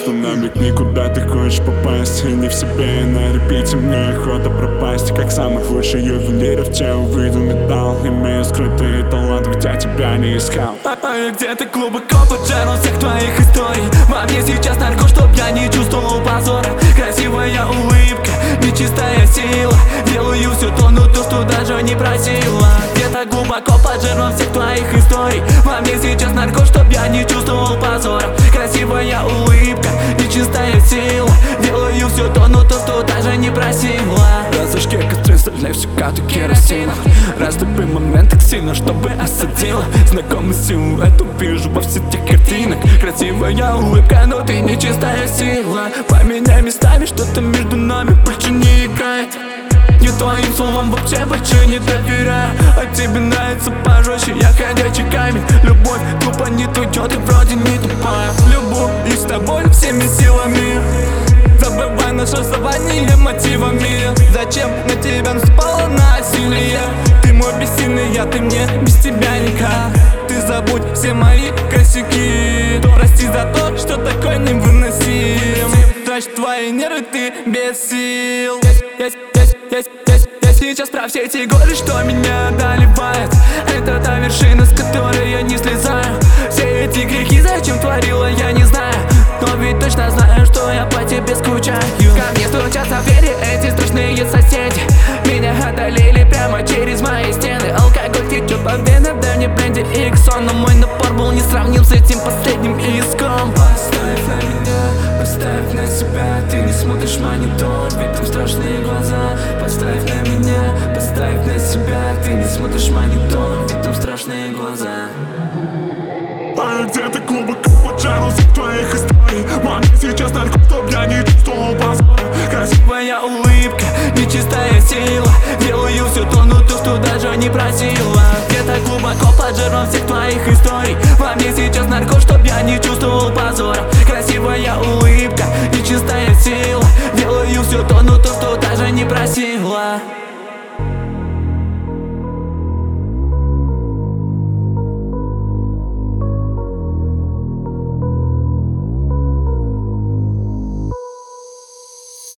просто намекни, куда ты хочешь попасть. И не в себе, и на репите мне охота пропасть. Как самых лучших ювелиров тебя увидел металл. Имею скрытый талант, где тебя не искал. А я где-то глубоко под жаром всех твоих историй. Во мне сейчас нарко, чтоб я не чувствовал позора. Красивая улыбка, нечистая сила. Делаю все то, но то, что даже не просила. Где-то глубоко под жаром всех твоих историй. Во мне сейчас нарко, чтоб я не чувствовал позора. Красивая улыбка, нечистая сила. Делаю все то, но то, что даже не просила. Разожги костры, стреляй всю карту керосина. Растопи момент так сильно, чтобы осадила. Знакомый силуэт увижу во всех тех картинах. Красивая улыбка, но ты нечистая сила. Поменяй местами, что-то между нами больше не играет. Я твоим словам вообще больше не доверяю. А тебе нравится пожестче, я ходячий камень. Любовь тупо не уйдет и вроде не тупая. Любовь и с тобой всеми силами. Забывай наше расставание мотивами. Зачем на тебя наступало насилие? Ты мой бессильный, ты мне без тебя никак. Ты забудь все мои косяки. Прости за то, что такой невыносим. Трачь твои нервы, ты без сил. Я сейчас про все эти годы, что меня одолевает. Это та вершина, с которой я не слезаю. Все эти грехи, зачем творила, я не знаю. Но ведь точно знаю, что я по тебе скучаю. Ко мне стучатся в двери эти страшные соседи. Меня одолели прямо через мои стены. Алкоголь течет по венам, да мне бренди и иксон. Но мой напор был не сравним с этим последним иском. Поставь на меня, поставь на себя. Ты не смотришь в монитор, ведь там страшные глаза. Поставь на меня, поставь на себя. Ты не смотришь в монитор, ведь там страшные глаза. А я где-то глубоко под жаром всех твоих историй. Во мне сейчас нарко, чтоб я не чувствовал позора. Красивая улыбка, нечистая сила. Делаю все то, но то, что даже не просила. Где-то глубоко под жаром всех твоих историй. Во мне сейчас нарко, чтоб я не чувствовал позора. Красивая улыбка, нечистая сила. Делаю все то, но то, что даже не просила.